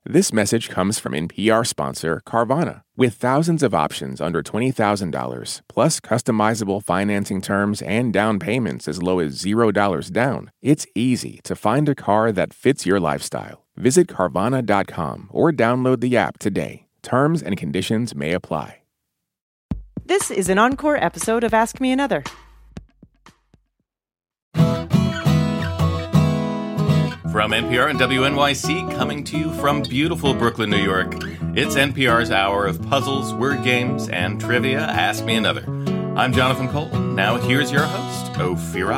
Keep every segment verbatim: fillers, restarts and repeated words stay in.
This message comes from N P R sponsor Carvana. With thousands of options under twenty thousand dollars, plus customizable financing terms and down payments as low as zero dollars down, it's easy to find a car that fits your lifestyle. Visit Carvana dot com or download the app today. Terms and conditions may apply. This is an encore episode of Ask Me Another. From N P R and W N Y C, coming to you from beautiful Brooklyn, New York, it's N P R's hour of puzzles, word games, and trivia. Ask Me Another. I'm Jonathan Cole. Now here's your host, Ophira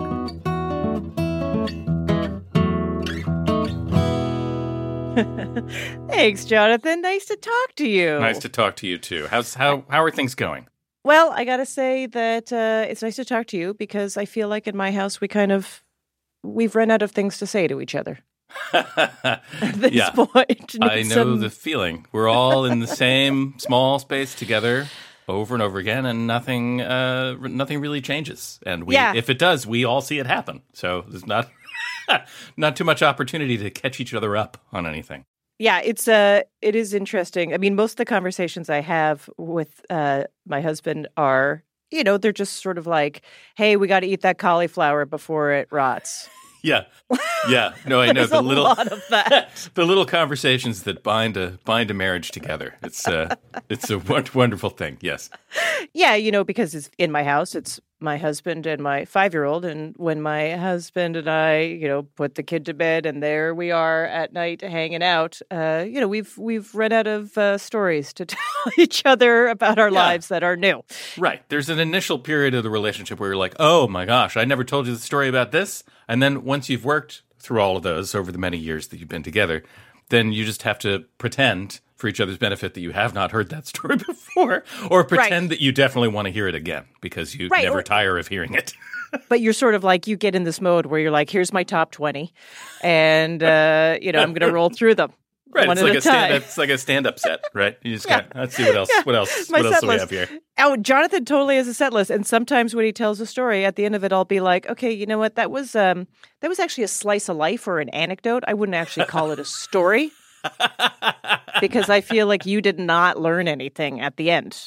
Eisenberg. Thanks, Jonathan. Nice to talk to you. Nice to talk to you, too. How's how how are things going? Well, I got to say that uh, it's nice to talk to you because I feel like in my house we kind of... We've run out of things to say to each other. At this yeah. point. I know some... the feeling. We're all in the same small space together over and over again, and nothing uh, nothing really changes. And we, yeah. if it does, we all see it happen. So there's not not too much opportunity to catch each other up on anything. Yeah, it's uh, it is interesting. I mean, most of the conversations I have with uh, my husband are... You know, they're just sort of like, hey, we got to eat that cauliflower before it rots. Yeah. Yeah. No, I know the a little lot of that. the little conversations that bind a bind a marriage together. It's uh it's a wonderful thing. Yes. Yeah, you know, because it's in my house, it's my husband and my five-year-old, and when my husband and I, you know, put the kid to bed, and there we are at night hanging out. Uh, you know, we've we've run out of uh, stories to tell each other about our yeah. lives that are new. Right. There's an initial period of the relationship where you're like, oh my gosh, I never told you the story about this, and then once you've worked through all of those over the many years that you've been together, then you just have to pretend for each other's benefit that you have not heard that story before, or pretend right. that you definitely want to hear it again because you right. never or, tire of hearing it. But you're sort of like, you get in this mode where you're like, here's my top twenty, and, uh, you know, I'm going to roll through them. Right, one it's at like a a stand, time. it's like a stand-up set, right? You just yeah. got let's see what else. Yeah. What else? My what else set do we list. have here? Oh, Jonathan totally has a set list, and sometimes when he tells a story, at the end of it, I'll be like, okay, you know what? That was um, that was actually a slice of life or an anecdote. I wouldn't actually call it a story because I feel like you did not learn anything at the end.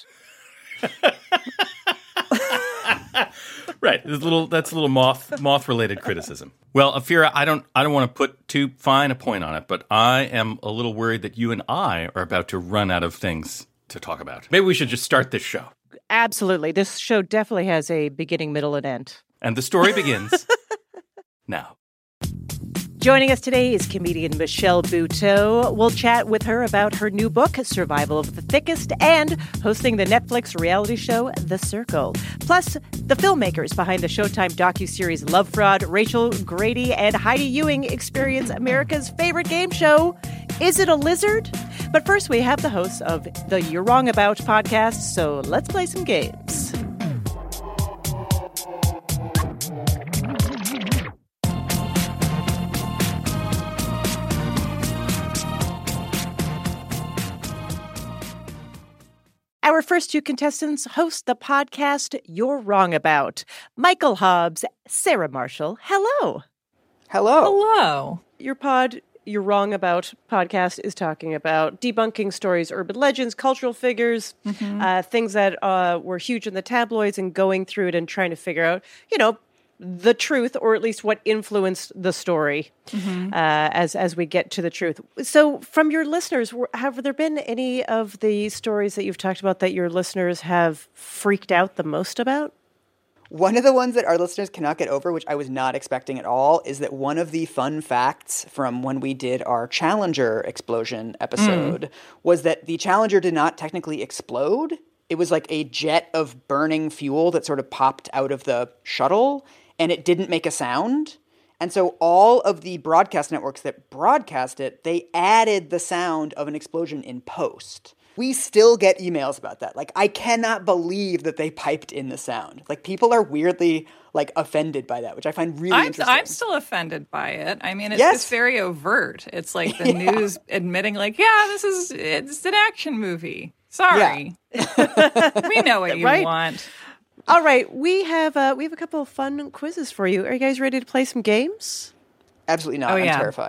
Right, a little that's a little moth moth related criticism. Well, Ophira, I don't I don't want to put too fine a point on it, but I am a little worried that you and I are about to run out of things to talk about. Maybe we should just start this show. Absolutely, this show definitely has a beginning, middle, and end. And the story begins now. Joining us today is comedian Michelle Buteau. We'll chat with her about her new book, Survival of the Thickest, and hosting the Netflix reality show, The Circle. Plus, the filmmakers behind the Showtime docuseries Love Fraud, Rachel Grady and Heidi Ewing experience America's favorite game show, Is It a Lizard? But first, we have the hosts of the You're Wrong About podcast, so let's play some games. Our first two contestants host the podcast You're Wrong About. Michael Hobbs, Sarah Marshall, hello. Hello. Hello. Your pod, You're Wrong About podcast is talking about debunking stories, urban legends, cultural figures, mm-hmm. uh, things that uh, were huge in the tabloids, and going through it and trying to figure out, you know, the truth, or at least what influenced the story mm-hmm. uh, as as we get to the truth. So from your listeners, have there been any of the stories that you've talked about that your listeners have freaked out the most about? One of the ones that our listeners cannot get over, which I was not expecting at all, is that one of the fun facts from when we did our Challenger explosion episode mm. was that the Challenger did not technically explode. It was like a jet of burning fuel that sort of popped out of the shuttle, and it didn't make a sound. And so all of the broadcast networks that broadcast it, they added the sound of an explosion in post. We still get emails about that. Like, I cannot believe that they piped in the sound. Like, people are weirdly, like, offended by that, which I find really I'm, interesting. I'm still offended by it. I mean, it's yes. just very overt. It's like the yeah. news admitting, like, yeah, this is, it's an action movie. Sorry. Yeah. We know what you right? want. All right, we have uh, we have a couple of fun quizzes for you. Are you guys ready to play some games? Absolutely not. Oh, I'm yeah. terrified.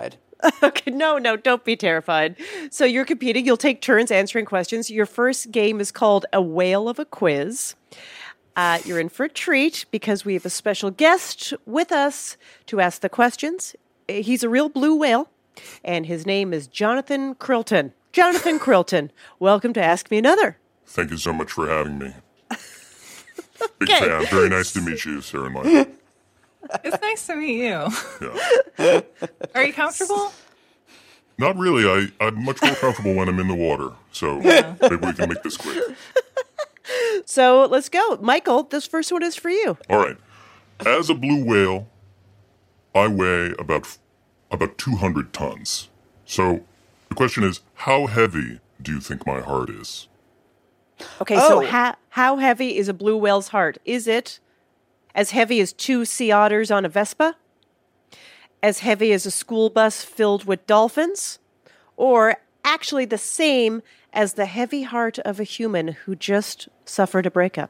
Okay, no, no, don't be terrified. So you're competing. You'll take turns answering questions. Your first game is called A Whale of a Quiz. Uh, you're in for a treat because we have a special guest with us to ask the questions. He's a real blue whale, and his name is Jonathan Krilton. Jonathan Krilton, welcome to Ask Me Another. Thank you so much for having me. Big Okay. fan. Very nice to meet you, Sarah and Michael. It's nice to meet you. Yeah. Are you comfortable? Not really. I, I'm much more comfortable when I'm in the water. So maybe we can make this quick. So let's go. Michael, this first one is for you. All right. As a blue whale, I weigh about about two hundred tons. So the question is, how heavy do you think my heart is? Okay, so Oh. ha- how heavy is a blue whale's heart? Is it as heavy as two sea otters on a Vespa? As heavy as a school bus filled with dolphins? Or actually the same as the heavy heart of a human who just suffered a breakup?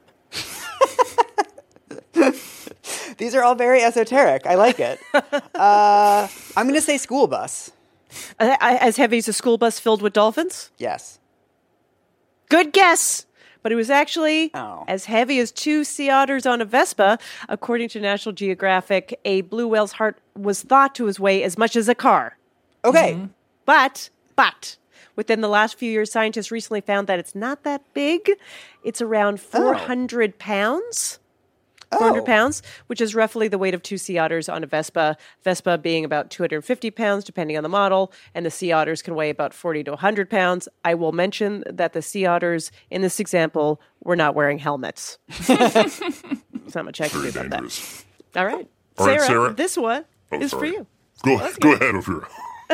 These are all very esoteric. I like it. Uh, I'm going to say school bus. Uh, As heavy as a school bus filled with dolphins? Yes. Good guess. But it was actually Oh. as heavy as two sea otters on a Vespa. According to National Geographic, a blue whale's heart was thought to weigh as much as a car. Okay. But, but, within the last few years, scientists recently found that it's not that big. It's around four hundred pounds. four hundred Oh. pounds, which is roughly the weight of two sea otters on a Vespa. Vespa being about two hundred fifty pounds, depending on the model, and the sea otters can weigh about forty to one hundred pounds. I will mention that the sea otters in this example were not wearing helmets. There's not much I can do Very about dangerous. that. All right. All right, Sarah, Sarah. this one Oh, is sorry. for you. Go, go ahead, Ophira.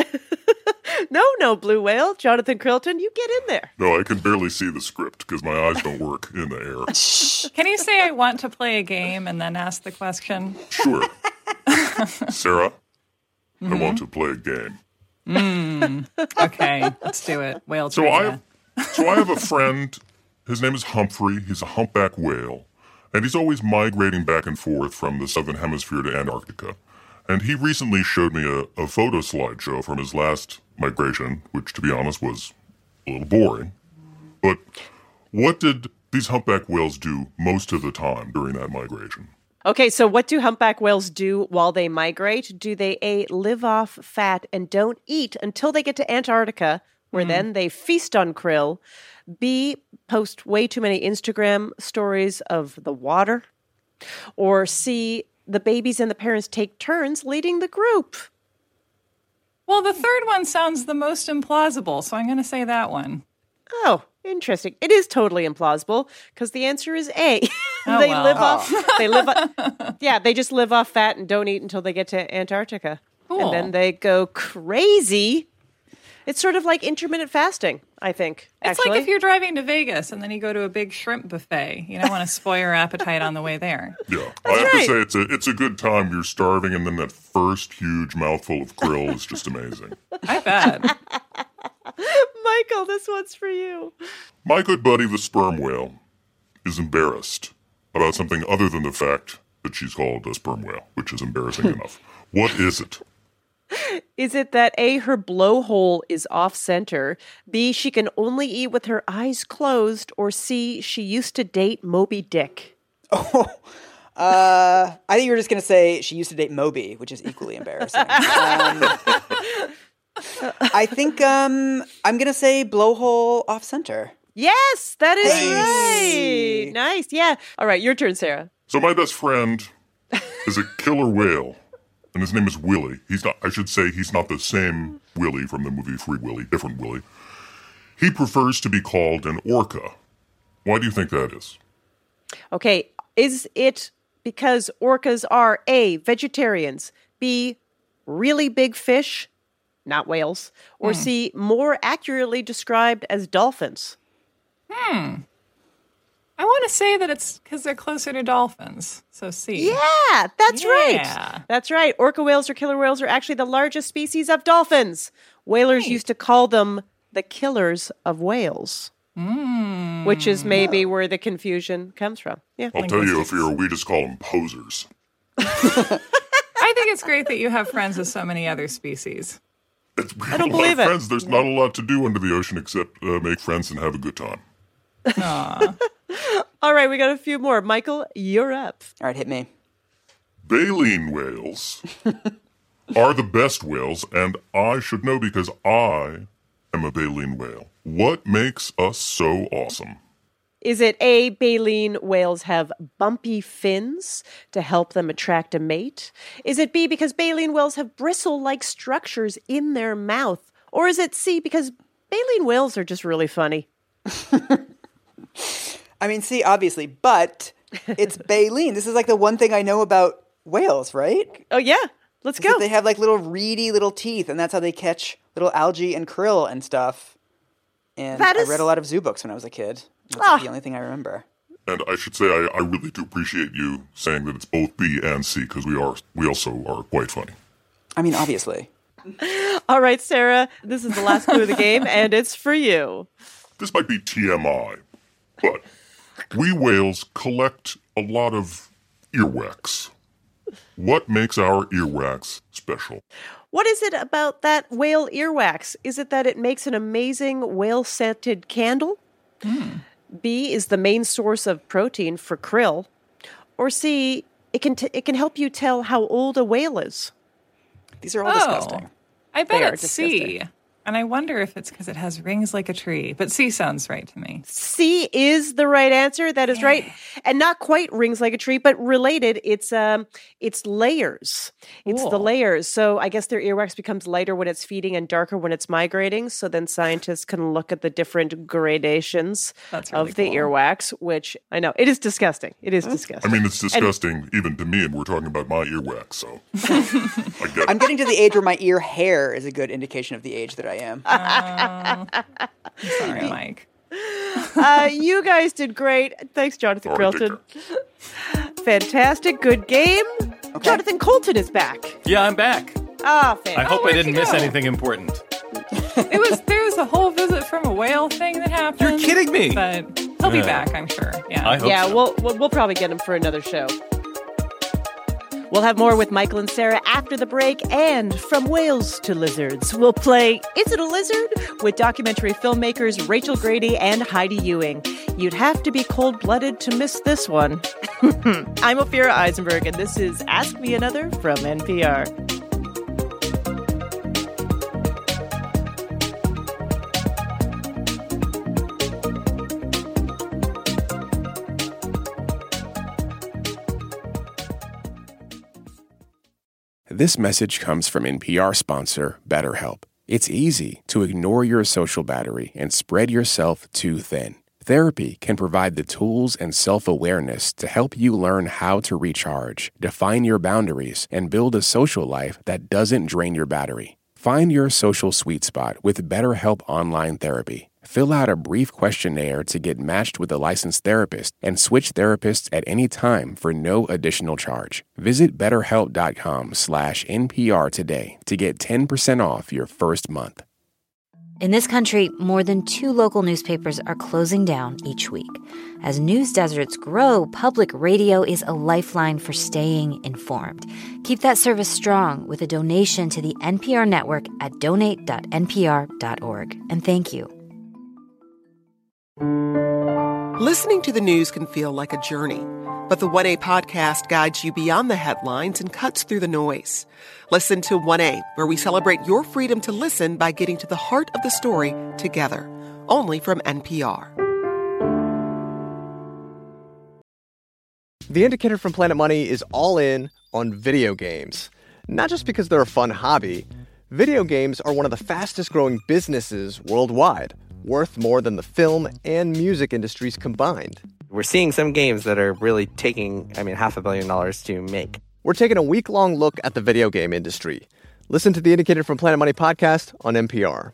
No, no, blue whale. Jonathan Krilton, you get in there. No, I can barely see the script because my eyes don't work in the air. Can you say I want to play a game and then ask the question? Sure. Sarah, I want to play a game. Okay, let's do it. Whale So trivia. I, so I have a friend. His name is Humphrey. He's a humpback whale, and he's always migrating back and forth from the southern hemisphere to Antarctica. And he recently showed me a, a photo slideshow from his last migration, which, to be honest, was a little boring. But what did these humpback whales do most of the time during that migration? Okay, so what do humpback whales do while they migrate? Do they A, live off fat and don't eat until they get to Antarctica, where then they feast on krill? B, post way too many Instagram stories of the water? Or C, the babies and the parents take turns leading the group? Well, the third one sounds the most implausible, so I'm going to say that one. Oh, interesting. It is totally implausible because the answer is A. Oh, they well. live off. They live. Off, yeah, they just live off fat and don't eat until they get to Antarctica, Cool. and then they go crazy. It's sort of like intermittent fasting, I think. It's actually. like if you're driving to Vegas and then you go to a big shrimp buffet. You don't want to spoil your appetite on the way there. Yeah, I have right. to say it's a it's a good time. You're starving, and then that first huge mouthful of krill is just amazing. I bet. Michael, this one's for you. My good buddy, the sperm whale, is embarrassed about something other than the fact that she's called a sperm whale, which is embarrassing enough. What is it? Is it that A, her blowhole is off center, B, she can only eat with her eyes closed, or C, she used to date Moby Dick? Uh, I think you were just going to say she used to date Moby, which is equally embarrassing. um, I think um, I'm going to say blowhole off center. Yes, that is Hey. right. Nice. Yeah. All right, your turn, Sarah. So my best friend is a killer whale, and his name is Willie. He's not, I should say he's not the same Willie from the movie Free Willy, different Willie. He prefers to be called an orca. Why do you think that is? Okay, is it because orcas are A, vegetarians, B, really big fish, not whales, or C, more accurately described as dolphins? I want to say that it's because they're closer to dolphins. So C. Yeah, that's Yeah. right. That's right. Orca whales or killer whales are actually the largest species of dolphins. Whalers used to call them the killers of whales, which is maybe where the confusion comes from. Yeah. I'll tell you, Ophira, we just call them posers. I think it's great that you have friends with so many other species. It's, we I have don't a lot believe of it. friends. There's not a lot to do under the ocean except uh, make friends and have a good time. All right, we got a few more. Michael, you're up. All right, hit me. Baleen whales are the best whales, and I should know because I am a baleen whale. What makes us so awesome? Is it A, baleen whales have bumpy fins to help them attract a mate? Is it B, because baleen whales have bristle-like structures in their mouth? Or is it C, because baleen whales are just really funny? I mean, C, obviously, but it's baleen. This is like the one thing I know about whales, right? Oh, yeah. Let's Is go. that they have like little reedy little teeth, and that's how they catch little algae and krill and stuff. And That is- I read a lot of zoo books when I was a kid. That's Ah. the only thing I remember. And I should say I, I really do appreciate you saying that it's both B and C because we are we also are quite funny. I mean, obviously. All right, Sarah, this is the last clue of the game, and it's for you. This might be T M I, but we whales collect a lot of earwax. What makes our earwax special? What is it about that whale earwax? Is it that it makes an amazing whale-scented candle? B, is the main source of protein for krill? Or C, it can t- it can help you tell how old a whale is? These are all Oh, disgusting. I bet They are it's C. disgusting. And I wonder if it's because it has rings like a tree. But C sounds right to me. C is the right answer. That is right, and not quite rings like a tree, but related. It's um, it's layers. It's the Cool. layers. So I guess their earwax becomes lighter when it's feeding and darker when it's migrating. So then scientists can look at the different gradations That's really of the cool. earwax. Which I know it is disgusting. It is I disgusting. mean, it's disgusting even to me, and we're talking about my earwax, so I get I'm it. getting to the age where my ear hair is a good indication of the age that I am. Sorry, Mike. uh, you guys did great. Thanks, Jonathan All right, take Quilton. Fantastic, good game. Jonathan Colton is back. Yeah, I'm back. Ah, fantastic. I hope I where'd didn't you miss go? anything important. It was there was a whole visit from a whale thing that happened. You're kidding me. But he'll be Yeah. back, I'm sure. Yeah. I hope Yeah, so. we'll, we'll we'll probably get him for another show. We'll have more with Michael and Sarah after the break, and from whales to lizards, we'll play Is It a Lizard? With documentary filmmakers Rachel Grady and Heidi Ewing. You'd have to be cold-blooded to miss this one. I'm Ophira Eisenberg, and this is Ask Me Another from N P R. This message comes from N P R sponsor BetterHelp. It's easy to ignore your social battery and spread yourself too thin. Therapy can provide the tools and self-awareness to help you learn how to recharge, define your boundaries, and build a social life that doesn't drain your battery. Find your social sweet spot with BetterHelp Online Therapy. Fill out a brief questionnaire to get matched with a licensed therapist and switch therapists at any time for no additional charge. Visit betterhelp.com slash NPR today to get ten percent off your first month. In this country, more than two local newspapers are closing down each week. As news deserts grow, public radio is a lifeline for staying informed. Keep that service strong with a donation to the N P R network at donate dot N P R dot org. And thank you. Listening to the news can feel like a journey, but the one A podcast guides you beyond the headlines and cuts through the noise. Listen to one A, where we celebrate your freedom to listen by getting to the heart of the story together, only from N P R. The Indicator from Planet Money is all in on video games. Not just because they're a fun hobby. Video games are one of the fastest growing businesses worldwide, worth more than the film and music industries combined. We're seeing some games that are really taking, I mean, half a billion dollars to make. We're taking a week-long look at the video game industry. Listen to the Indicator from Planet Money podcast on N P R.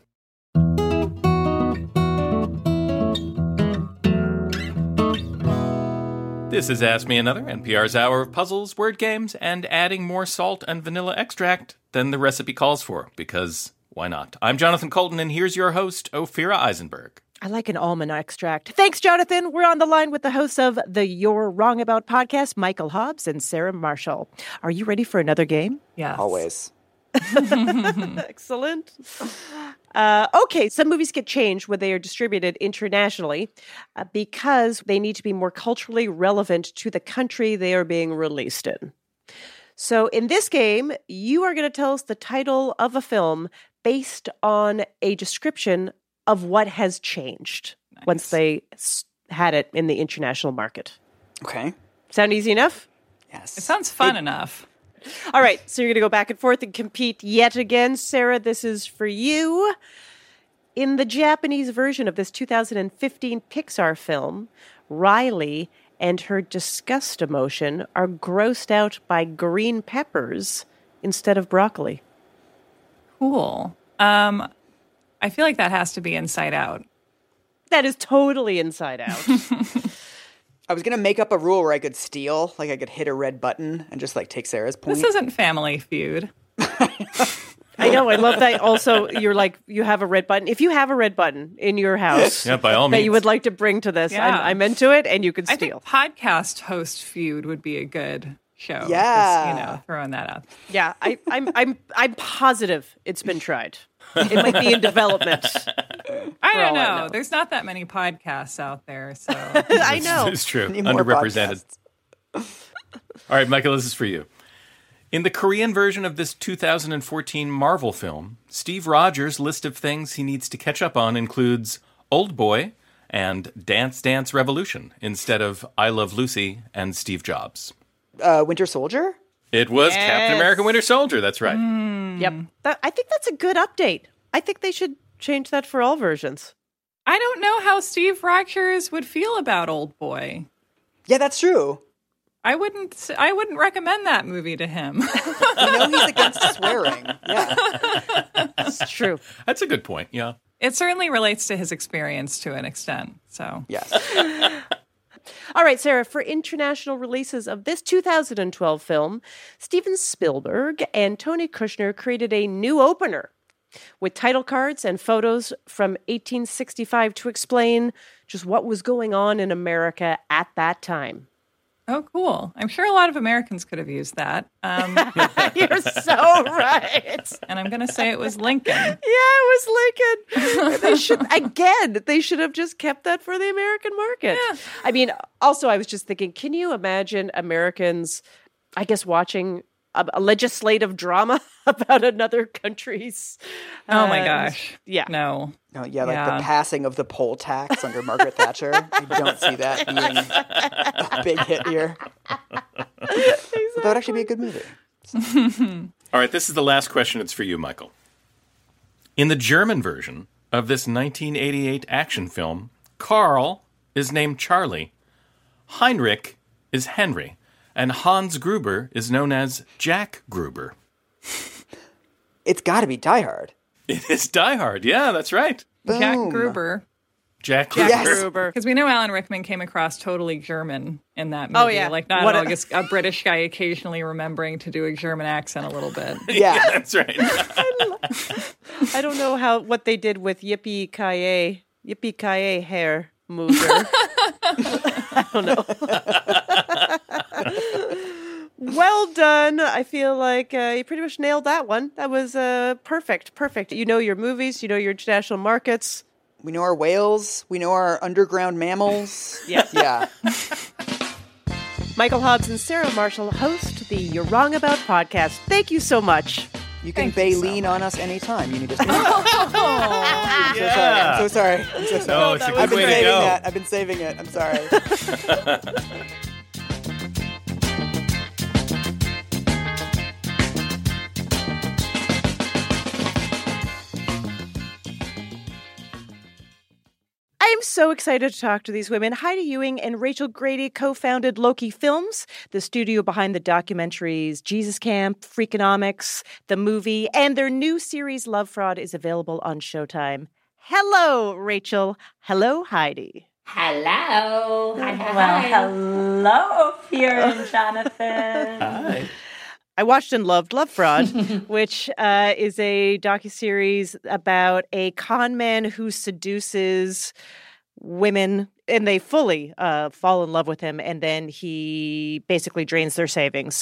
This is Ask Me Another, N P R's hour of puzzles, word games, and adding more salt and vanilla extract than the recipe calls for, because why not? I'm Jonathan Colton, and here's your host, Ophira Eisenberg. I like an almond extract. Thanks, Jonathan. We're on the line with the hosts of the You're Wrong About podcast, Michael Hobbs and Sarah Marshall. Are you ready for another game? Yes. Always. Excellent. Uh, okay, some movies get changed when they are distributed internationally uh, because they need to be more culturally relevant to the country they are being released in. So in this game, you are going to tell us the title of a film based on a description of what has changed nice. once they s- had it in the international market. Okay. Sound easy enough? Yes. It sounds fun it- enough. All right, so you're going to go back and forth and compete yet again. Sarah, this is for you. In the Japanese version of this two thousand fifteen Pixar film, Riley and her disgust emotion are grossed out by green peppers instead of broccoli. Cool. Um, I feel like that has to be Inside Out. That is totally Inside Out. I was going to make up a rule where I could steal, like I could hit a red button and just like take Sarah's point. This isn't Family Feud. I know. I love that. Also, you're like, you have a red button. If you have a red button in your house Yeah, by all that means. you would like to bring to this, Yeah. I'm, I'm into it, and you can I steal. think podcast host feud would be a good show. Just, Yeah. you know, throwing that out. Yeah, I, I'm, I'm, I'm positive it's been tried. It might be in development. I For don't all know. I know. There's not that many podcasts out there, so I know. It's true. Need more Underrepresented. podcasts. All right, Michael, this is for you. In the Korean version of this two thousand fourteen Marvel film, Steve Rogers' list of things he needs to catch up on includes Old Boy and Dance Dance Revolution instead of I Love Lucy and Steve Jobs. Uh, Winter Soldier? It was Yes. Captain America Winter Soldier, that's right. Yep. That, I think that's a good update. I think they should change that for all versions. I don't know how Steve Rogers would feel about Old Boy. Yeah, that's true. I wouldn't. I wouldn't recommend that movie to him. You know he's against swearing. Yeah. It's true. That's a good point, yeah. It certainly relates to his experience to an extent. So Yes. All right, Sarah, for international releases of this two thousand twelve film, Steven Spielberg and Tony Kushner created a new opener with title cards and photos from eighteen sixty-five to explain just what was going on in America at that time. Oh, cool. I'm sure a lot of Americans could have used that. Um, You're so right. and I'm going to say it was Lincoln. Yeah, it was Lincoln. They should, again, they should have just kept that for the American market. Yeah. I mean, also, I was just thinking, can you imagine Americans, I guess, watching a, a legislative drama about another country's? Oh, my uh, gosh. Yeah. No. No, yeah, like Yeah. the passing of the poll tax under Margaret Thatcher. I don't see that being a big hit here. But that would actually be a good movie. All right, this is the last question. It's for you, Michael. In the German version of this nineteen eighty-eight action film, Carl is named Charlie, Heinrich is Henry, and Hans Gruber is known as Jack Gruber. It's got to be Die Hard. It is Die Hard. Yeah, that's right. Jack Boom. Gruber. Jack Jack Gruber. Yes. Gruber. Because we know Alan Rickman came across totally German in that movie. Oh, yeah. Like, not What at a- all just a British guy occasionally remembering to do a German accent a little bit. Yeah. That's right. I don't know how what they did with Yippee Ki Yippee Ki hair mover. I don't know. Well done. I feel like uh, you pretty much nailed that one. That was uh, perfect. Perfect. You know your movies. You know your international markets. We know our whales. We know our underground mammals. Yes. Yeah. Michael Hobbs and Sarah Marshall host the You're Wrong About podcast. Thank you so much. You can Thank you so baleen on us anytime. You need to. I'm Yeah. so sorry. I'm so sorry. No, it's a I've good been way to saving go. that. I've been saving it. I'm sorry. I am so excited to talk to these women. Heidi Ewing and Rachel Grady co-founded Loki Films, the studio behind the documentaries Jesus Camp, Freakonomics, the movie, and their new series Love Fraud is available on Showtime. Hello, Rachel. Hello, Heidi. Hello. Hi, well, hello, Fear and Jonathan. Hi. I watched and loved Love Fraud, which uh, is a docuseries about a con man who seduces women, and they fully uh, fall in love with him, and then he basically drains their savings.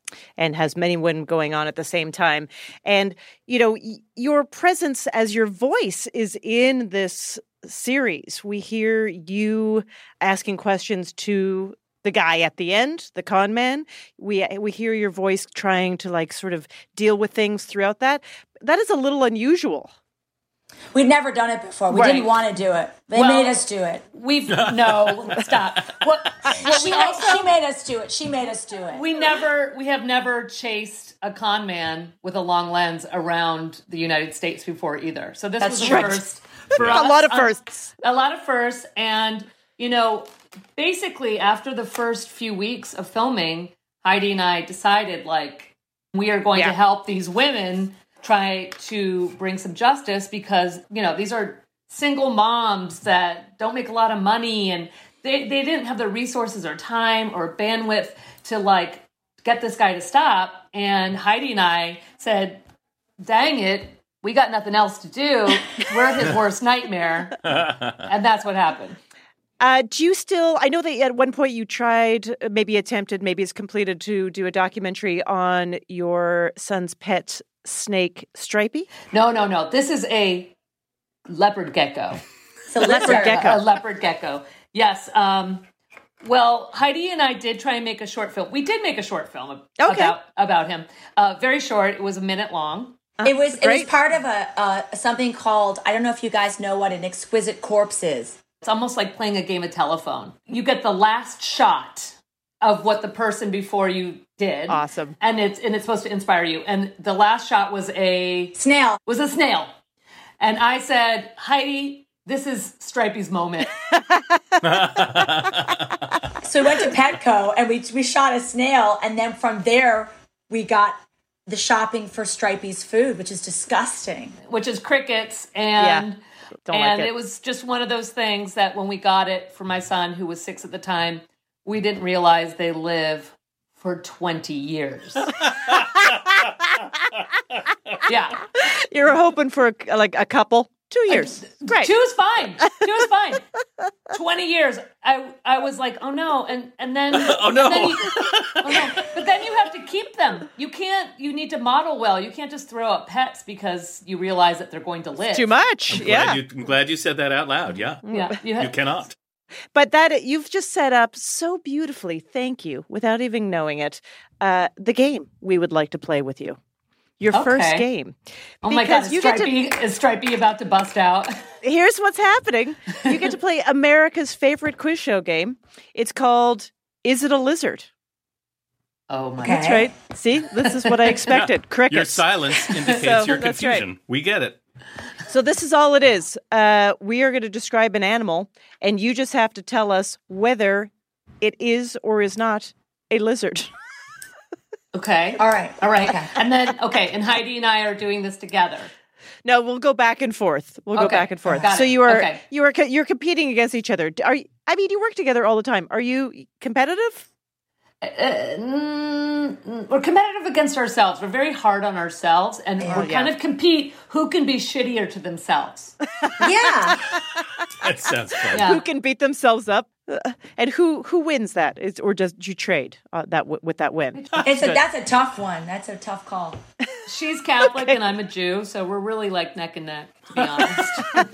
and has many women going on at the same time. And, you know, y- your presence as your voice is in this series. We hear you asking questions to the guy at the end, the con man. We we hear your voice trying to like sort of deal with things throughout that. That is a little unusual. We'd never done it before. We Right. didn't want to do it. They Well, made us do it. We've no stop. What, what She, we made, also she made us do it. She made us do it. we never we have never chased a con man with a long lens around the United States before either. So this That's was a true. first for A us. lot of Um, firsts. a lot of firsts, and you know, basically after the first few weeks of filming, Heidi and I decided like we are going Yeah. to help these women try to bring some justice because, you know, these are single moms that don't make a lot of money and they, they didn't have the resources or time or bandwidth to like get this guy to stop. And Heidi and I said, dang it, we got nothing else to do. We're his worst nightmare. And that's what happened. Uh, do you still, I know that at one point you tried, maybe attempted, maybe it's completed to do a documentary on your son's pet snake, Stripey? No, no, no. This is a leopard gecko. So Leopard gecko. A leopard gecko. Yes. Um, well, Heidi and I did try and make a short film. We did make a short film Okay. about about him. Uh, very short. It was a minute long. It was it Great. was part of a uh, something called, I don't know if you guys know what an exquisite corpse is. It's almost like playing a game of telephone. You get the last shot of what the person before you did. Awesome. And it's and it's supposed to inspire you. And the last shot was a Snail. was a snail. And I said, Heidi, this is Stripey's moment. So we went to Petco and we we shot a snail, and then from there we got the shopping for Stripey's food, which is disgusting. Which is crickets, and Yeah, don't like and it. it was just one of those things that when we got it for my son, who was six at the time, we didn't realize they live for twenty years. Yeah, You were hoping for a, like a couple, two years. Great. two is fine. Two is fine. Twenty years. I I was like, oh no, and and then Oh, no. and then you, oh no, but then you have to keep them. You can't. You need to model well. You can't just throw out pets because you realize that they're going to live. Too much. Glad Yeah. you, I'm glad you said that out loud. Yeah. Yeah, you, You have, cannot. But that you've just set up so beautifully, thank you, without even knowing it, uh, the game we would like to play with you. Your first Okay. game. Oh my God, Because is you get to- Stripey, is Stripey about to bust out? Here's what's happening. You get to play America's favorite quiz show game. It's called Is It a Lizard? Oh my Okay. That's right. See, this is what I expected. Crickets. Your silence indicates So, your that's right. confusion. We get it. So this is all it is. Uh, we are going to describe an animal, and you just have to tell us whether it is or is not a lizard. Okay. All right. All right. Okay. And then, okay, and Heidi and I are doing this together. No, we'll go back and forth. We'll go Okay. back and forth. Got So it. you are Okay. you are co- you're competing against each other. Are you, I mean, you work together all the time. Are you competitive? Uh, mm, we're competitive against ourselves. We're very hard on ourselves, and Oh, we kind yeah. of compete who can be shittier to themselves. Yeah. That sounds fun. Yeah. Who can beat themselves up? Uh, and who who wins that? Is or does you trade uh, that w- with that win? It's a, that's a tough one. That's a tough call. She's Catholic and I'm a Jew, so we're really like neck and neck, to be honest.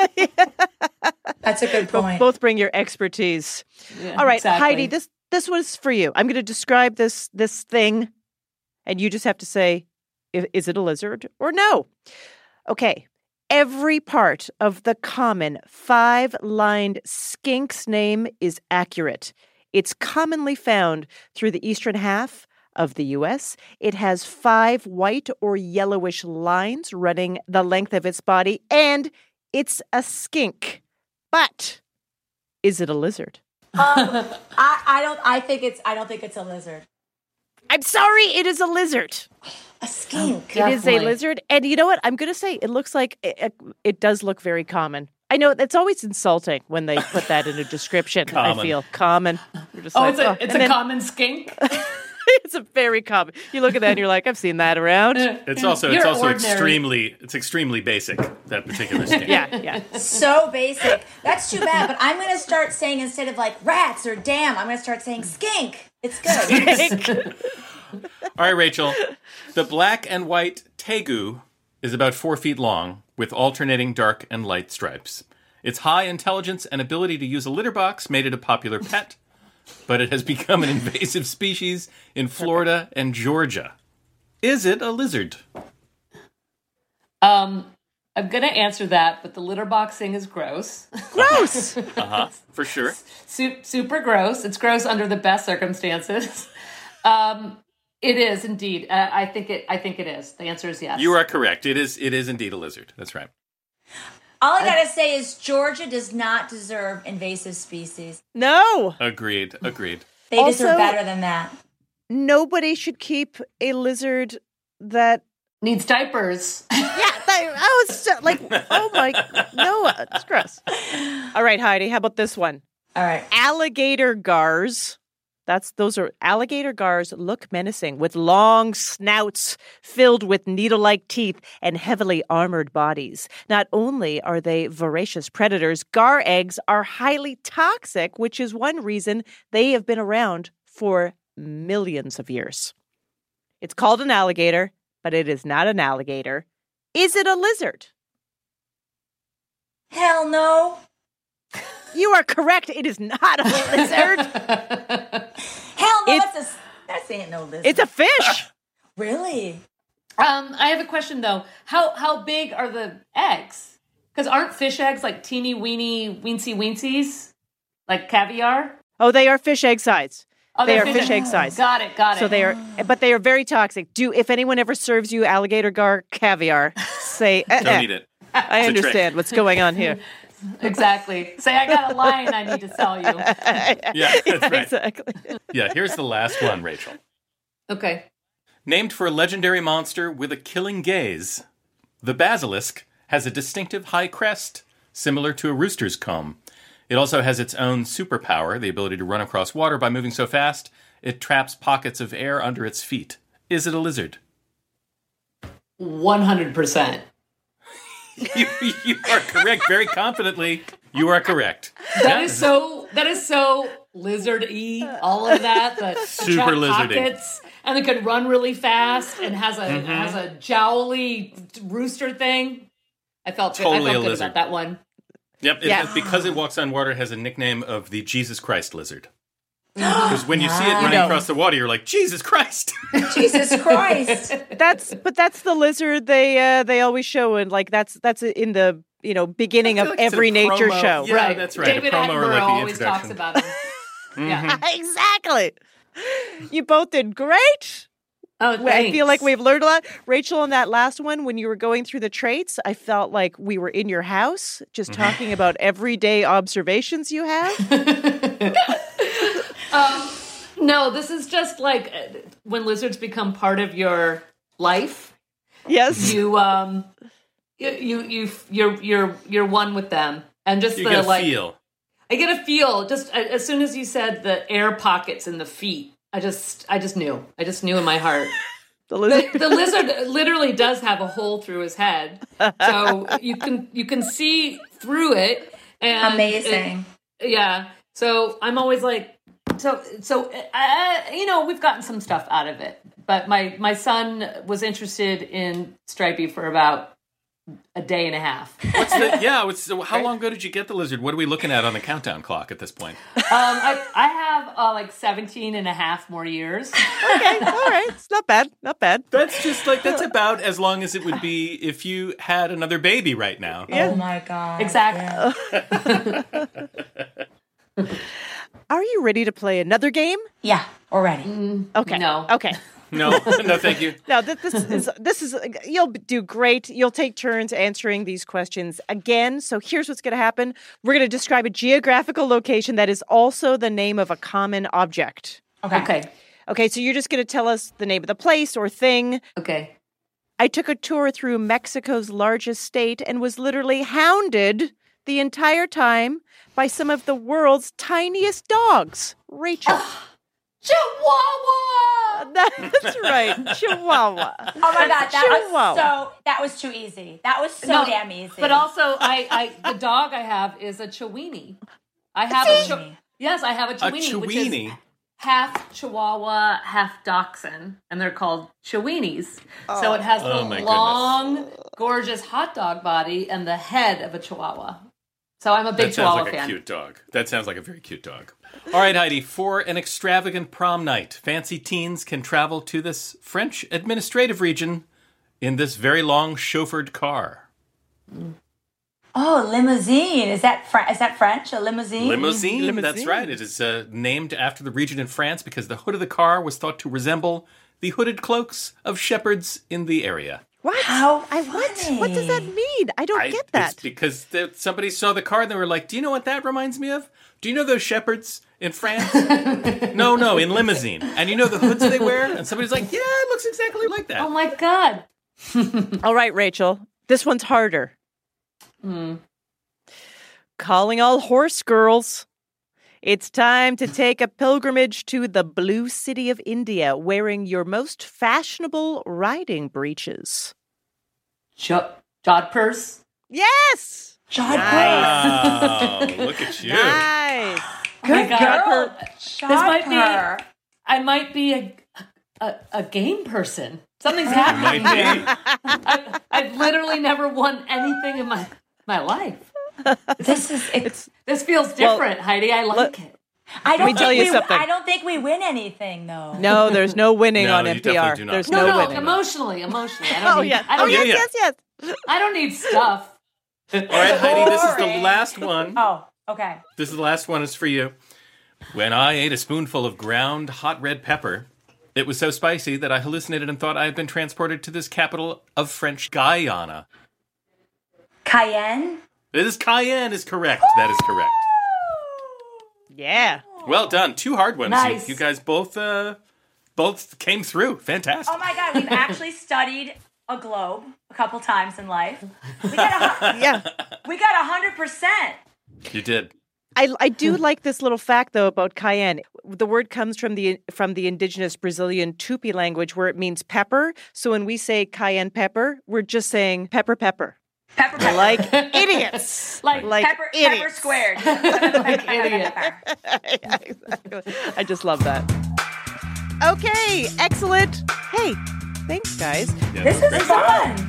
That's a good point. Both bring your expertise. Yeah, All right, exactly. Heidi, this this was for you. I'm going to describe this this thing, and you just have to say, if, is it a lizard or no? Okay. Every part of the common five-lined skink's name is accurate. It's commonly found through the eastern half of the U S. It has five white or yellowish lines running the length of its body, and it's a skink. But is it a lizard? Um, I, I don't. I think it's. I don't think it's a lizard. I'm sorry, it is a lizard. A skink. It is a Definitely. lizard. And you know what? I'm going to say it looks like it, it, it does look very common. I know it's always insulting when they put that in a description. I Common. feel common. You're just Oh, like, it's a oh. it's And a then- common skink. It's a very common. You look at that and you're like, I've seen that around. It's also You're it's also ordinary. extremely it's extremely basic, that particular skin. Yeah, yeah. So basic. That's too bad. But I'm going to start saying, instead of like rats or damn, I'm going to start saying skink. It's good. All right, Rachel. The black and white tegu is about four feet long with alternating dark and light stripes. Its high intelligence and ability to use a litter box made it a popular pet, but it has become an invasive species in Florida and Georgia. Is it a lizard? Um, I'm going to answer that, but the litter box thing is gross. Gross! Uh-huh, for sure. Su- super gross. It's gross under the best circumstances. Um, it is indeed. Uh, I think it. I think it is. The answer is yes. You are correct. It is. It is indeed a lizard. That's right. All I gotta say is Georgia does not deserve invasive species. No. Agreed. Agreed. They Also, deserve better than that. Nobody should keep a lizard that needs diapers. Yeah, that, I was so, like, oh my, no, it's gross. All right, Heidi, how about this one? All right, alligator gars. That's those are alligator gars look menacing with long snouts filled with needle-like teeth and heavily armored bodies. Not only are they voracious predators, gar eggs are highly toxic, which is one reason they have been around for millions of years. It's called an alligator, but it is not an alligator. Is it a lizard? Hell no. You are correct. It is not a lizard. Hell no, It's- that's a, that's ain't no lizard. It's a fish. Really? Um, I have a question though. How how big are the eggs? Because aren't fish eggs like teeny weeny weensy weensies, like caviar? Oh, they are fish egg size. Oh, they they're are fish fish egg- egg size. Got it, got it. So they are, but they are very toxic. Do if anyone ever serves you alligator gar caviar, say, eh, Don't eh. eat it. I It's a trick. understand what's going on here. Exactly. Say I got a line I need to sell you. Yeah, that's right. Exactly. Yeah, here's the last one, Rachel. Okay. Named for a legendary monster with a killing gaze, the basilisk has a distinctive high crest, similar to a rooster's comb. It also has its own superpower, the ability to run across water by moving so fast, it traps pockets of air under its feet. Is it a lizard? one hundred percent. You, you are correct, very confidently. You are correct. That is so. That is so lizard-y. All of that, the Super trap lizardy. pockets, and it can run really fast and has a Mhm. has a jowly rooster thing. I felt Totally I felt a good lizard. about that one. Yep, it, Yeah. because it walks on water, it has a nickname of the Jesus Christ lizard. Because when you see it You running know. across the water, you're like, Jesus Christ! Jesus Christ. That's but that's the lizard they uh, they always show, and like that's that's in the you know beginning of like it's a every nature promo. show. Yeah, Right. that's right. David a promo or Attenborough like the always talks introduction. about him. Yeah. Exactly. You both did great. Oh, Well, I feel like thanks. we've learned a lot. Rachel, on that last one, when you were going through the traits, I felt like we were in your house, just Mm-hmm. talking about everyday observations you have. Um, no, this is just like uh, when lizards become part of your life. Yes. You um, you you you you're you're you're one with them, and just You the get a like. feel. I get a feel just uh, as soon as you said the air pockets in the feet. I just I just knew. I just knew in my heart. The lizard. The, the lizard literally does have a hole through his head, so you can you can see through it. And Amazing. it- yeah. So I'm always like, so so uh, you know, we've gotten some stuff out of it, but my my son was interested in Stripey for about a day and a half. What's the, yeah, what's, so how long ago did you get the lizard? What are we looking at on the countdown clock at this point? Um, I, I have uh, like seventeen and a half more years. Okay, all right. It's not bad. Not bad. That's just like, that's about as long as it would be if you had another baby right now. Yeah. Oh my God. Exactly. Are you ready to play another game? Yeah, already. Okay. No. Okay. No, no, thank you. No, th- this is this is you'll do great. You'll take turns answering these questions again. So here's what's going to happen. We're going to describe a geographical location that is also the name of a common object. Okay. Okay. Okay, so you're just going to tell us the name of the place or thing. Okay. I took a tour through Mexico's largest state and was literally hounded the entire time by some of the world's tiniest dogs. Rachel. Chihuahua. That's right. Chihuahua. Oh my God, that Chihuahua. was so, that was too easy. That was so No, damn easy. But also, I, I the dog I have is a Chiweenie. I have a, Chiweenie. chi- yes, I have a A Chiweenie, which is Chiweenie. half Chihuahua, half Dachshund, and they're called Chiweenies. Oh. So it has the oh long, goodness. gorgeous hot dog body and the head of a Chihuahua. So I'm a big that Chihuahua fan. That sounds like fan. a cute dog. That sounds like a very cute dog. All right, Heidi, for an extravagant prom night, fancy teens can travel to this French administrative region in this very long chauffeured car. Oh, limousine. Is that Fr- is that French? A limousine? Limousine, Limousine. that's right. It is uh, named after the region in France because the hood of the car was thought to resemble the hooded cloaks of shepherds in the area. What? How I what? funny. What does that mean? I don't I, get that. It's because the, somebody saw the car and they were like, do you know what that reminds me of? Do you know those shepherds in France? no, no, in limousine. And you know the hoods they wear? And somebody's like, yeah, it looks exactly like that. Oh my God. All right, Rachel. This one's harder. Mm. Calling all horse girls. It's time to take a pilgrimage to the blue city of India wearing your most fashionable riding breeches. Jo- Jodhpurs? Yes! Jodhpurs. Wow, look at you. Nice. Oh my Good God. girl. This might be, Jodhpur. I might be a, a, a game person. Something's You happening might here. be. I, I've literally never won anything in my, my life. This is it's. This feels different, well, Heidi. I like look, it. I don't me tell think you we, something. I don't think we win anything though. No, there's no winning No, on you N P R. definitely do not. There's No, no, no, winning. emotionally, emotionally. I don't Oh, need, yes. I Oh, don't yes, need, yes, yes. I don't need stuff. All right, Heidi, this is the Boring. last one. Oh, okay. This is the last one. Is for you. When I ate a spoonful of ground hot red pepper, it was so spicy that I hallucinated and thought I had been transported to this capital of French Guyana. Cayenne. It is Cayenne is correct. That is correct. Yeah. Well done. Two hard ones. Nice. You, you guys both uh, both came through. Fantastic. Oh my God, we've actually studied a globe a couple times in life. We got a, Yeah. we got a hundred percent. You did. I, I do like this little fact, though, about cayenne. The word comes from the from the indigenous Brazilian Tupi language where it means pepper. So when we say cayenne pepper, we're just saying pepper, pepper. Pepper, pepper. Like idiots. Like, like pepper, idiots. pepper squared. like idiot. Yeah, exactly. I just love that. Okay, excellent. Hey, thanks, guys. Yeah, This that was is great. fun.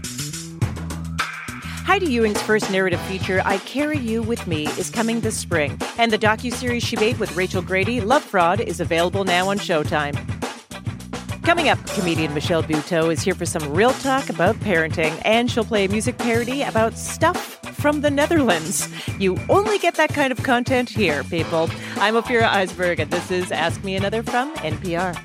Heidi Ewing's first narrative feature, I Carry You With Me, is coming this spring. And the docuseries she made with Rachel Grady, Love Fraud, is available now on Showtime. Coming up, comedian Michelle Buteau is here for some real talk about parenting, and she'll play a music parody about stuff from the Netherlands. You only get that kind of content here, people. I'm Ophira Eisberg, and this is Ask Me Another from N P R.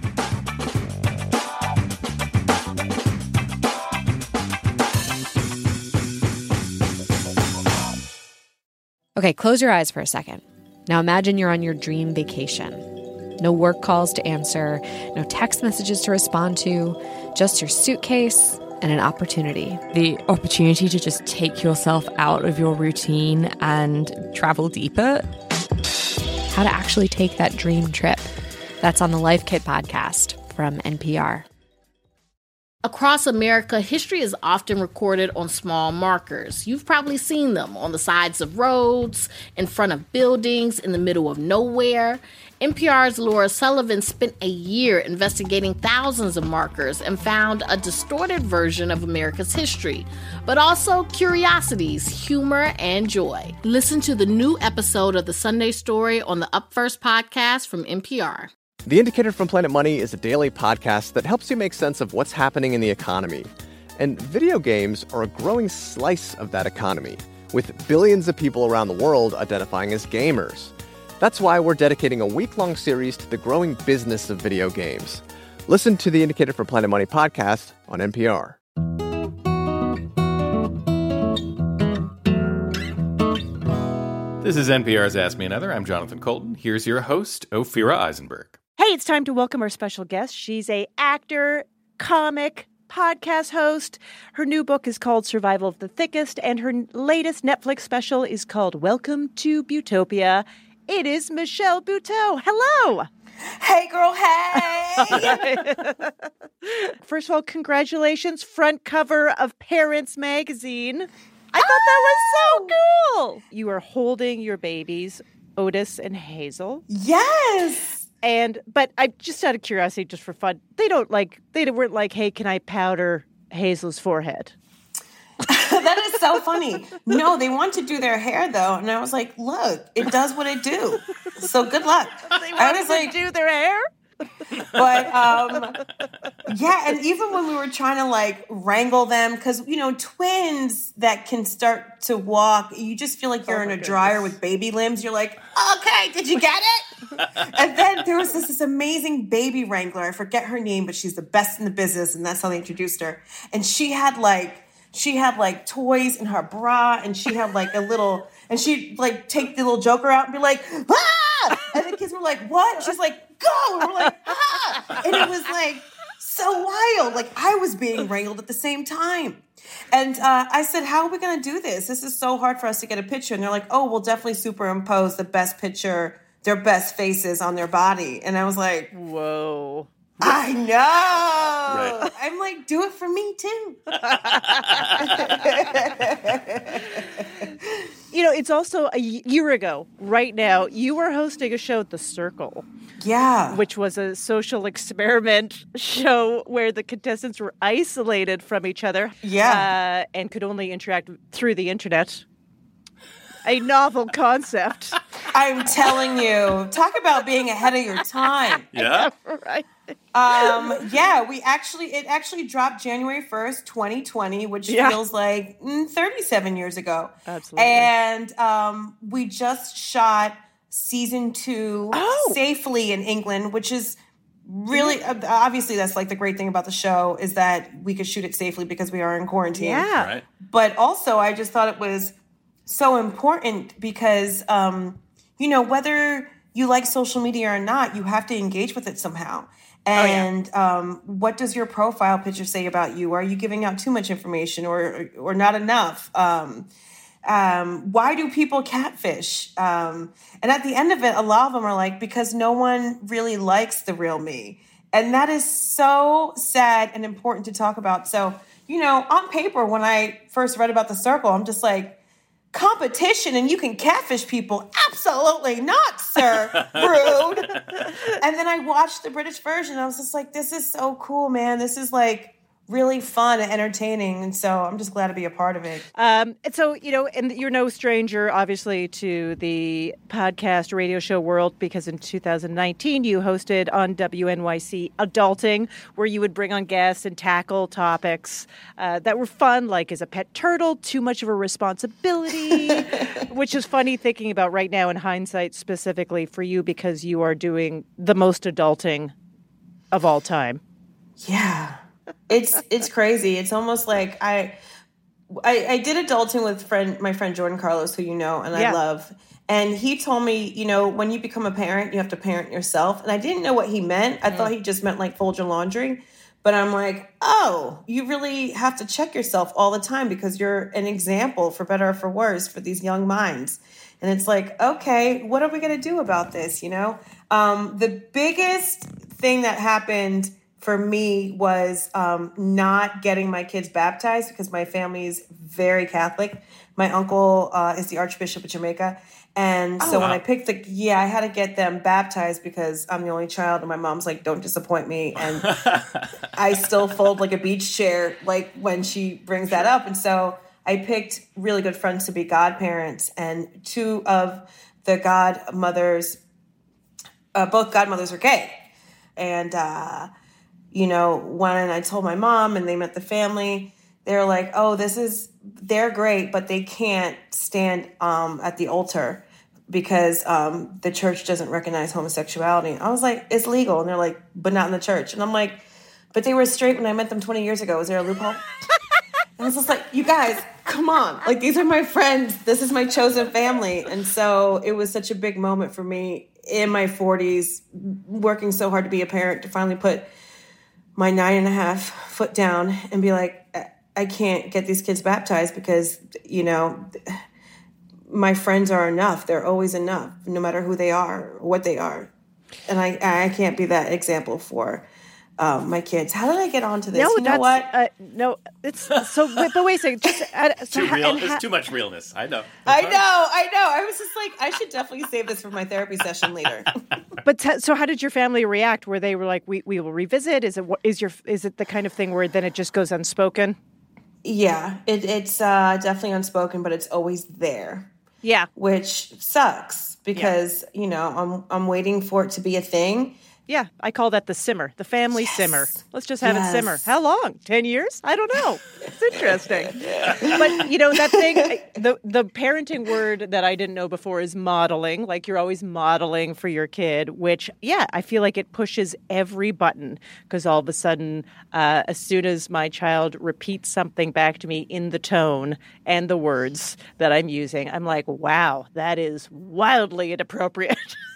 Okay, close your eyes for a second. Now imagine you're on your dream vacation. No work calls to answer, no text messages to respond to, just your suitcase and an opportunity. The opportunity to just take yourself out of your routine and travel deeper. How to actually take that dream trip. That's on the Life Kit podcast from N P R. Across America, history is often recorded on small markers. You've probably seen them on the sides of roads, in front of buildings, in the middle of nowhere. N P R's Laura Sullivan spent a year investigating thousands of markers and found a distorted version of America's history, but also curiosities, humor, and joy. Listen to the new episode of The Sunday Story on the Up First podcast from N P R. The Indicator from Planet Money is a daily podcast that helps you make sense of what's happening in the economy. And video games are a growing slice of that economy, with billions of people around the world identifying as gamers. That's why we're dedicating a week-long series to the growing business of video games. Listen to the Indicator from Planet Money podcast on N P R. This is N P R's Ask Me Another. I'm Jonathan Colton. Here's your host, Ophira Eisenberg. Hey, it's time to welcome our special guest. She's a actor, comic, podcast host. Her new book is called Survival of the Thickest, and her latest Netflix special is called Welcome to Butopia. It is Michelle Buteau. Hello. Hey, girl, hey. First of all, congratulations. Front cover of Parents Magazine. I thought that was so cool. You are holding your babies, Otis and Hazel. Yes. And but I just out of curiosity, just for fun, they don't like they weren't like, hey, can I powder Hazel's forehead? That is so funny. No, they want to do their hair though, and I was like, look, it does what it do. So good luck. They I wanted was to like, do their hair. But um, yeah, and even when we were trying to like wrangle them, because you know, twins that can start to walk, you just feel like you're Oh in my a dryer with baby limbs. You're like, okay, did you get it? And then there was this, this amazing baby wrangler. I forget her name, but she's the best in the business, and that's how they introduced her. And she had like she had like toys in her bra, and she had like a little, and she'd like take the little Joker out and be like, ah! And the kids were like, what? She's like, go! And we're like, ah! And it was like so wild. Like I was being wrangled at the same time. And uh, I said, how are we going to do this? This is so hard for us to get a picture. And they're like, oh, we'll definitely superimpose the best picture, their best faces on their body. And I was like, whoa. I know. Right. I'm like, do it for me too. You know, it's also a year ago, right now, you were hosting a show at The Circle. Yeah. Which was a social experiment show where the contestants were isolated from each other. Yeah. Uh, and could only interact through the internet. A novel concept. I'm telling you. Talk about being ahead of your time. Yeah. Right. Um, yeah, we actually, it actually dropped January first, twenty twenty, which Yeah. feels like mm, thirty-seven years ago. Absolutely. And um, we just shot season two Oh. safely in England, which is really, uh, obviously that's like the great thing about the show is that we could shoot it safely because we are in quarantine. Yeah. Right. But also I just thought it was so important because, um, you know, whether you like social media or not, you have to engage with it somehow. And oh, yeah. um, what does your profile picture say about you? Are you giving out too much information or or not enough? Um, um, why do people catfish? Um, and at the end of it, a lot of them are like, because no one really likes the real me. And that is so sad and important to talk about. So, you know, on paper, when I first read about The Circle, I'm just like, competition and you can catfish people? Absolutely not, sir. Rude. And then I watched the British version. I was just like, this is so cool, man. This is like really fun and entertaining. And so I'm just glad to be a part of it. Um, and so, you know, and you're no stranger, obviously, to the podcast radio show world, because in two thousand nineteen, you hosted on W N Y C Adulting, where you would bring on guests and tackle topics uh, that were fun, like is a pet turtle too much of a responsibility, which is funny thinking about right now in hindsight, specifically for you, because you are doing the most adulting of all time. Yeah. It's it's crazy. It's almost like I, I I did adulting with friend my friend Jordan Carlos, who you know and Yeah. I love. And he told me, you know, when you become a parent, you have to parent yourself. And I didn't know what he meant. I thought he just meant like fold your laundry. But I'm like, oh, you really have to check yourself all the time because you're an example, for better or for worse, for these young minds. And it's like, okay, what are we going to do about this, you know? Um, the biggest thing that happened for me was um, not getting my kids baptized because my family is very Catholic. My uncle uh, is the Archbishop of Jamaica. And so Oh, when wow. I picked the, yeah, I had to get them baptized because I'm the only child. And my mom's like, don't disappoint me. And I still fold like a beach chair, like when she brings that up. And so I picked really good friends to be godparents. And two of the godmothers, uh, both godmothers are gay. And, uh, you know, when I told my mom and they met the family, they're like, oh, this is, they're great, but they can't stand um, at the altar because um, the church doesn't recognize homosexuality. I was like, it's legal. And they're like, but not in the church. And I'm like, but they were straight when I met them twenty years ago. Is there a loophole? And I was just like, you guys, come on. Like, these are my friends. This is my chosen family. And so it was such a big moment for me in my forties, working so hard to be a parent, to finally put my nine and a half foot down and be like, I can't get these kids baptized because, you know, my friends are enough. They're always enough, no matter who they are or what they are. And I, I can't be that example for uh, my kids. How did I get onto this? No, you know that's what? Uh, no, it's so. But, but wait a second. Just uh, so Too ha- real. and ha- It's too much realness. I know. I know, I know. I was just like, I should definitely save this for my therapy session later. But t- so, how did your family react? Where they were like, "We we will revisit." Is it wh- is your is it the kind of thing where then it just goes unspoken? Yeah, it, it's uh, definitely unspoken, but it's always there. Yeah, which sucks because you know I'm I'm waiting for it to be a thing. Yeah, I call that the simmer, the family yes. simmer. Let's just have yes. it simmer. How long? Ten years? I don't know. It's interesting. But, you know, that thing, the the parenting word that I didn't know before is modeling. Like you're always modeling for your kid, which, yeah, I feel like it pushes every button because all of a sudden, uh, as soon as my child repeats something back to me in the tone and the words that I'm using, I'm like, wow, that is wildly inappropriate.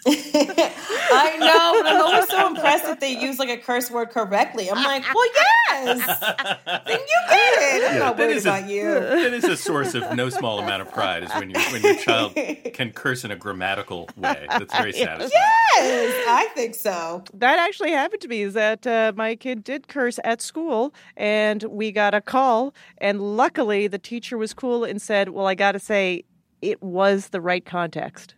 I know, but I'm always so impressed that they use like a curse word correctly. I'm like, well, yes, then you get it. I'm yeah, not worried a, about you. That is a source of no small amount of pride, is when you when your child can curse in a grammatical way. That's very satisfying. Yes, I think so. That actually happened to me. Is that uh, my kid did curse at school, and we got a call, and luckily the teacher was cool and said, "Well, I got to say, it was the right context."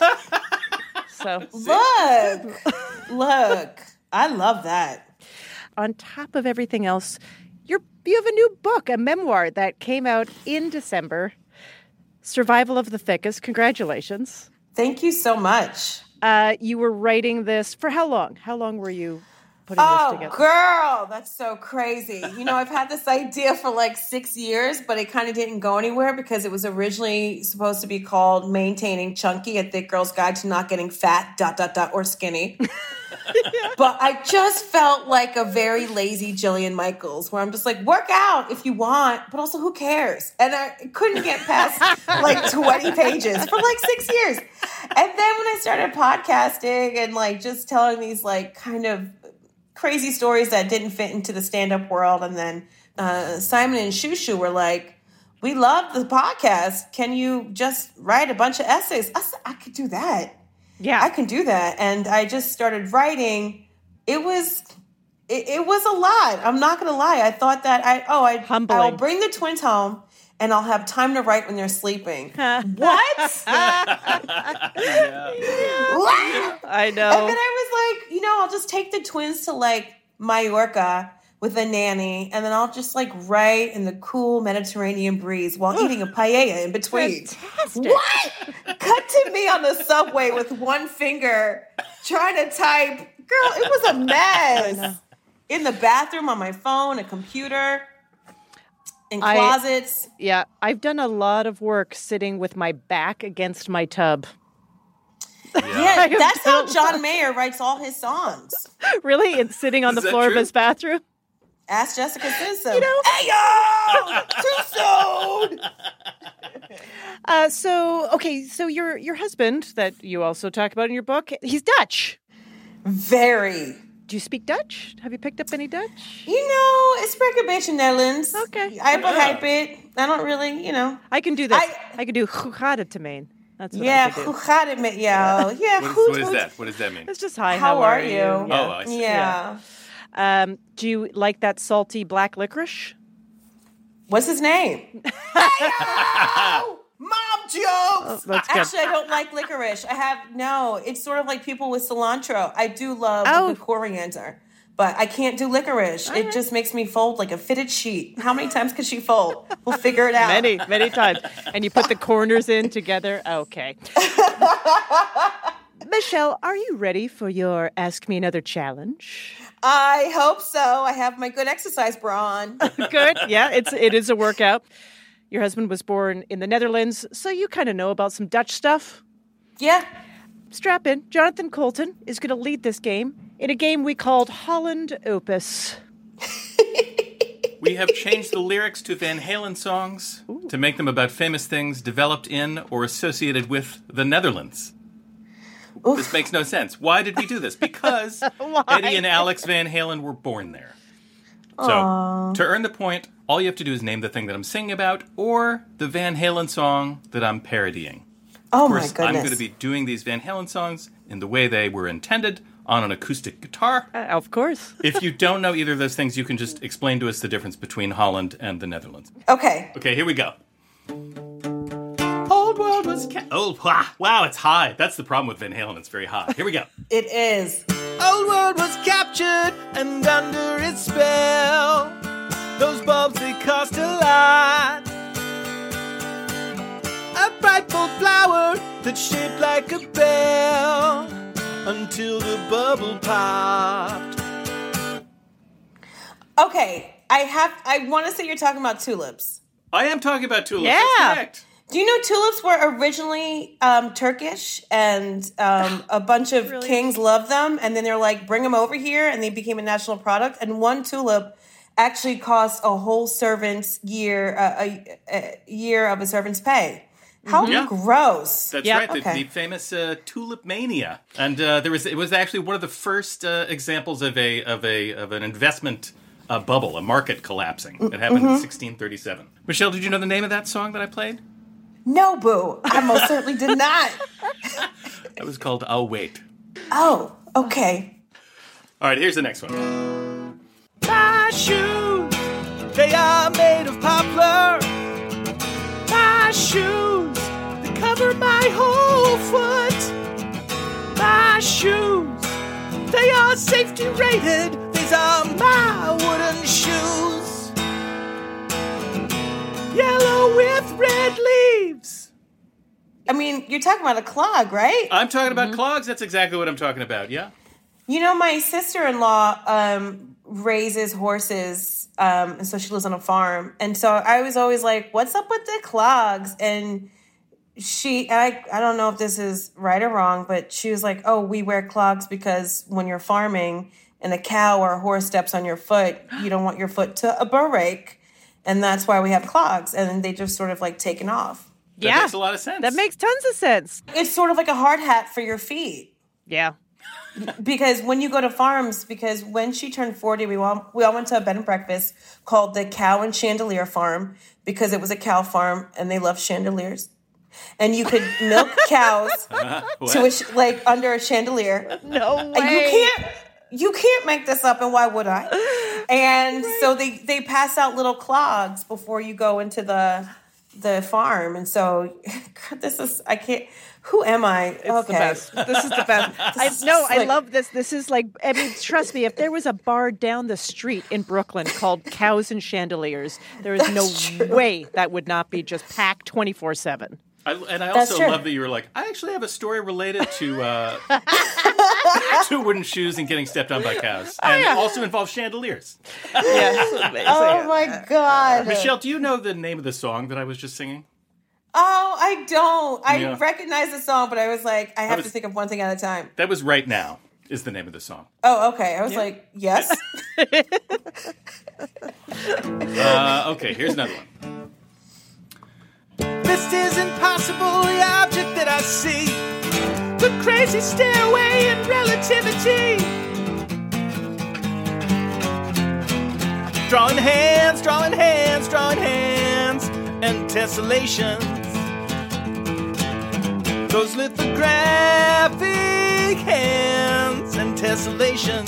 So look, look, I love that. On top of everything else, you're, you have a new book, a memoir that came out in December, Survival of the Thickest. Congratulations. Thank you so much. Uh, you were writing this for how long? How long were you putting oh, this together? Oh, girl, that's so crazy. You know, I've had this idea for like six years, but it kind of didn't go anywhere because it was originally supposed to be called Maintaining Chunky, a Thick Girl's Guide to Not Getting Fat, dot, dot, dot, or Skinny. Yeah. But I just felt like a very lazy Jillian Michaels, where I'm just like, work out if you want, but also who cares? And I couldn't get past like twenty pages for like six years. And then when I started podcasting and like just telling these like kind of crazy stories that didn't fit into the stand-up world, and then uh, Simon and Shushu were like, we love the podcast. Can you just write a bunch of essays? I said, I could do that. Yeah, I can do that. And I just started writing. It was, it, it was a lot. I'm not going to lie. I thought that I, oh, I, I'll bring the twins home and I'll have time to write when they're sleeping. What? yeah. What? I know. And then I was like, you know, I'll just take the twins to like Mallorca with a nanny, and then I'll just like write in the cool Mediterranean breeze while eating a paella in between. Fantastic. What? Cut to me on the subway with one finger trying to type. Girl, it was a mess. In the bathroom, on my phone, a computer, in closets. I, yeah, I've done a lot of work sitting with my back against my tub. Yeah, yeah that's how John Mayer writes all his songs. Really? And sitting on the floor true? of his bathroom? Ask Jessica Simpson. You know? Hey, yo! Too soon! Uh, so, okay, so your your husband, that you also talk about in your book, he's Dutch. Very. Do you speak Dutch? Have you picked up any Dutch? You know, it's spreek een beetje Nederlands. Okay. I begrijp it. I don't really, you know. I can do this. I, I can do hoe gaat het ermee? That's what yeah, I can do. hoe gaat het met jou? Yeah, what, is, goed, what is goed. that? What does that mean? It's just hi, how, how are, are you? you? Yeah. Yeah. Oh, I see. Yeah. Um, do you like that salty black licorice? What's his name? Hey-o! Mom jokes! Oh, Actually, I don't like licorice. I have, no, it's sort of like people with cilantro. I do love oh. a good coriander, but I can't do licorice. All it right. just makes me fold like a fitted sheet. How many times can she fold? We'll figure it out. Many, many times. And you put the corners in together? Okay. Michelle, are you ready for your Ask Me Another challenge? I hope so. I have my good exercise bra on. Good. Yeah, it's it is a workout. Your husband was born in the Netherlands, so you kind of know about some Dutch stuff. Yeah. Strap in. Jonathan Colton is going to lead this game in a game we called Holland Opus. We have changed the lyrics to Van Halen songs Ooh. to make them about famous things developed in or associated with the Netherlands. Oof. This makes no sense. Why did we do this? Because Eddie and Alex Van Halen were born there. So, Aww. to earn the point, all you have to do is name the thing that I'm singing about or the Van Halen song that I'm parodying. Oh, of course, my goodness. I'm going to be doing these Van Halen songs in the way they were intended, on an acoustic guitar. Uh, of course. If you don't know either of those things, you can just explain to us the difference between Holland and the Netherlands. Okay. Okay, here we go. Old world was ca- oh wow, wow, it's high. That's the problem with Van Halen. It's very high. Here we go. It is. Old world was captured and under its spell. Those bulbs, they cost a lot. A bright bold flower that's shaped like a bell until the bubble popped. Okay, I have. I want to say you're talking about tulips. I am talking about tulips. Yeah. That's correct. Do you know tulips were originally um, Turkish, and um, a bunch of really? kings loved them, and then they're like, bring them over here, and they became a national product. And one tulip actually cost a whole servant's year, uh, a, a year of a servant's pay. How Yeah. gross! That's Yep. right. The, Okay. the famous uh, tulip mania, and uh, there was it was actually one of the first uh, examples of a of a of an investment uh, bubble, a market collapsing. It happened Mhm. in sixteen thirty-seven. Michelle, did you know the name of that song that I played? No, boo. I most certainly did not. It was called "I'll Wait." Oh, okay. All right, here's the next one. My shoes, they are made of poplar. My shoes, they cover my whole foot. My shoes, they are safety rated. These are my wooden shoes. Yellow with red leaves. I mean, you're talking about a clog, right? I'm talking about clogs. That's exactly what I'm talking about. Yeah. You know, my sister-in-law um, raises horses, um, and so she lives on a farm. And so I was always like, what's up with the clogs? And she, I, I don't know if this is right or wrong, but she was like, oh, we wear clogs because when you're farming and a cow or a horse steps on your foot, you don't want your foot to break. And that's why we have clogs. And then they just sort of like taken off. That Yeah. makes a lot of sense. That makes tons of sense. It's sort of like a hard hat for your feet. Yeah. Because when you go to farms, because when she turned forty, we all, we all went to a bed and breakfast called the Cow and Chandelier Farm because it was a cow farm and they love chandeliers. And you could milk cows to a, sh- like under a chandelier. No way. And you can't you can't make this up, and why would I? And so they, they pass out little clogs before you go into the the farm. And so this is I can't who am I? It's okay. the best. This is the best. I This is no, I like- love this. This is like, I mean, trust me, if there was a bar down the street in Brooklyn called Cows and Chandeliers, there is no way that would not be just packed twenty-four seven. I, and I That's also true. love that you were like, I actually have a story related to uh, to wooden shoes and getting stepped on by cows, Oh, and yeah. it also involves chandeliers. Oh my God. Michelle, do you know the name of the song that I was just singing? Oh, I don't. I Yeah. recognize the song, but I was like, I have was- to think of one thing at a time. That was Right Now is the name of the song. Oh, okay. I was like, yes. Uh, okay, here's another one. This is impossible, the object that I see. The crazy stairway in relativity. Drawing hands, drawing hands, drawing hands, and tessellations. Those lithographic hands and tessellations.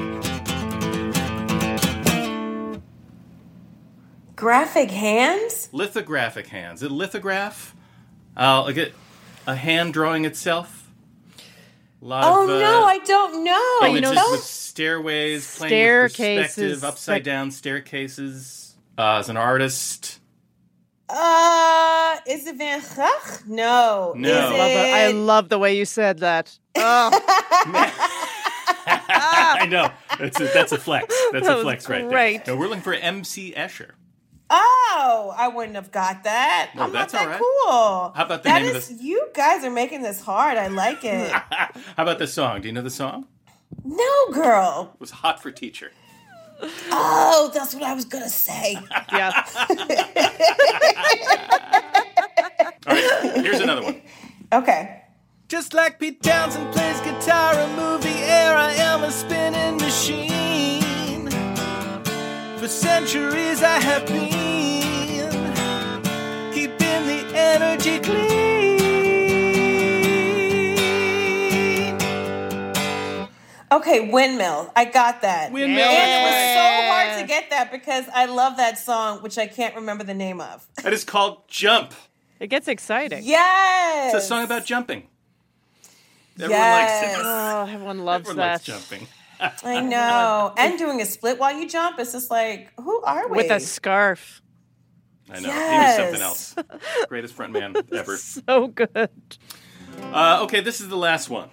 Graphic hands? Lithographic hands. A lithograph? Uh, like a, a hand drawing itself. A lot Oh, of, uh, no, I don't know. images Those- with stairways, playing Staircases, with perspective, upside like- down staircases. Uh, as an artist, Uh, is it Van Gogh? No. No. Is I love it... I love the way you said that. Oh. I know that's a, that's a flex. That's That a was flex right great. there. No, we're looking for M C Escher. Oh, I wouldn't have got that. No, I'm that's not all that right. cool. How about the That name of is- this? You guys are making this hard. I like it. How about the song? Do you know the song? No, girl. It was Hot for Teacher. Oh, that's what I was going to say. Yeah. All right, here's another one. Okay. Just like Pete Townsend plays guitar in movie air, I am a spinning machine. For centuries I have been keeping the energy clean. Okay, Windmill. I got that. Windmill. And it was so hard to get that because I love that song, which I can't remember the name of. It is called Jump. It gets exciting. Yes. It's a song about jumping. Everyone yes. likes it. Oh, everyone loves Everyone that. likes jumping. I know. And doing a split while you jump. It's just like, who are we? With a scarf. I know. Yes. He was something else. Greatest front man ever. So good. Uh, okay, this is the last one.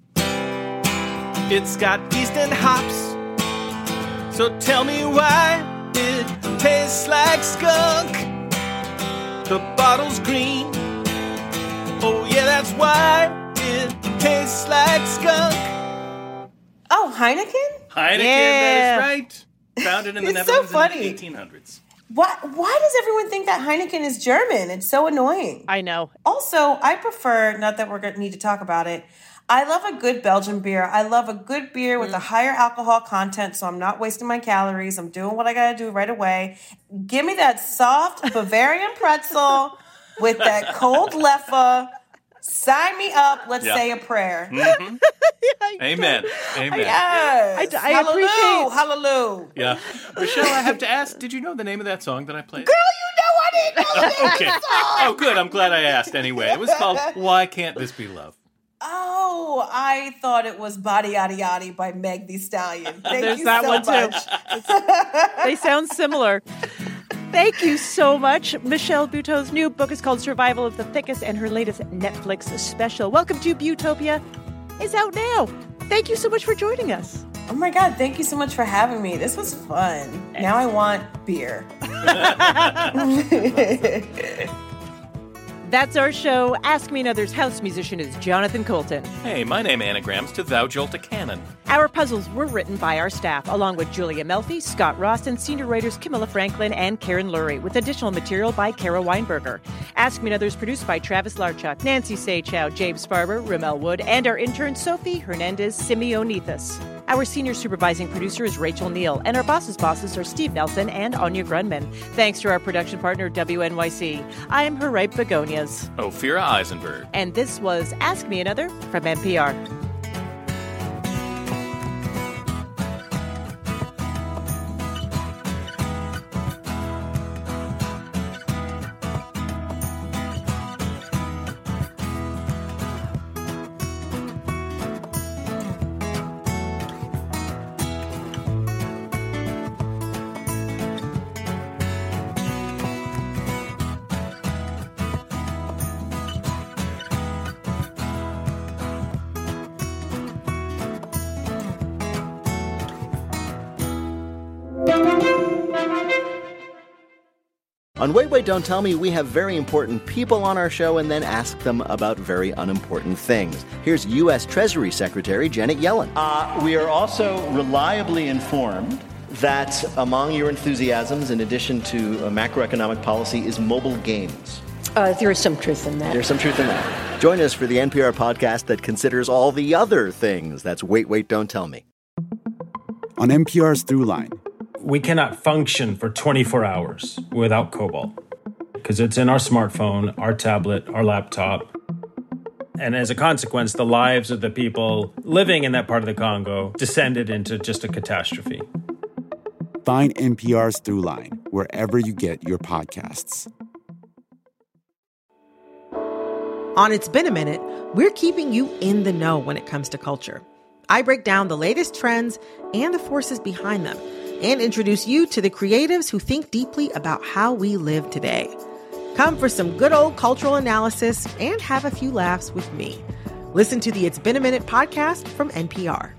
It's got yeast and hops. So tell me why it tastes like skunk. The bottle's green. Oh yeah, that's why it tastes like skunk. Oh, Heineken? Heineken, Yeah. that is right. Founded in the It's so Netherlands funny. in the eighteen hundreds. Why, why does everyone think that Heineken is German? It's so annoying. I know. Also, I prefer, not that we're going to need to talk about it, I love a good Belgian beer. I love a good beer with a higher alcohol content, so I'm not wasting my calories. I'm doing what I got to do right away. Give me that soft Bavarian pretzel with that cold Leffe. Sign me up. Let's Yeah. say a prayer. Mm-hmm. Amen. Amen. Yes. I- I hallelujah. appreciate- Hallelujah. Yeah. Michelle, I have to ask, did you know the name of that song that I played? Girl, you know I didn't know that Okay. song. Oh, good. I'm glad I asked anyway. It was called Why Can't This Be Love? Oh, I thought it was Body Yaddy Yaddy by Meg Thee Stallion. Thank There's you that so one, too. much. They sound similar. Thank you so much. Michelle Buteau's new book is called Survival of the Thickest, and her latest Netflix special, Welcome to Butopia, is out now. Thank you so much for joining us. Oh my God, thank you so much for having me. This was fun. Now I want beer. That's our show. Ask Me Another's house musician is Jonathan Colton. Hey, my name anagrams to Thou Jolt a Cannon. Our puzzles were written by our staff, along with Julia Melfi, Scott Ross, and senior writers Camilla Franklin and Karen Lurie, with additional material by Kara Weinberger. Ask Me Another is produced by Travis Larchuk, Nancy Saychow, James Farber, Ramel Wood, and our intern Sophie Hernandez Simeonithas. Our senior supervising producer is Rachel Neal, and our bosses' bosses are Steve Nelson and Anya Grunman. Thanks to our production partner, W N Y C. I'm Haripe Begonias. Ophira Eisenberg. And this was Ask Me Another from N P R. On Wait, Wait, Don't Tell Me, we have very important people on our show and then ask them about very unimportant things. Here's U S Treasury Secretary Janet Yellen. Uh, we are also reliably informed that among your enthusiasms, in addition to uh, macroeconomic policy, is mobile games. Uh, there is some truth in that. There's some truth in that. Join us for the N P R podcast that considers all the other things. That's Wait, Wait, Don't Tell Me. On N P R's Throughline. We cannot function for twenty-four hours without cobalt because it's in our smartphone, our tablet, our laptop. And as a consequence, the lives of the people living in that part of the Congo descended into just a catastrophe. Find N P R's Throughline wherever you get your podcasts. On It's Been a Minute, we're keeping you in the know when it comes to culture. I break down the latest trends and the forces behind them, and introduce you to the creatives who think deeply about how we live today. Come for some good old cultural analysis and have a few laughs with me. Listen to the It's Been a Minute podcast from N P R.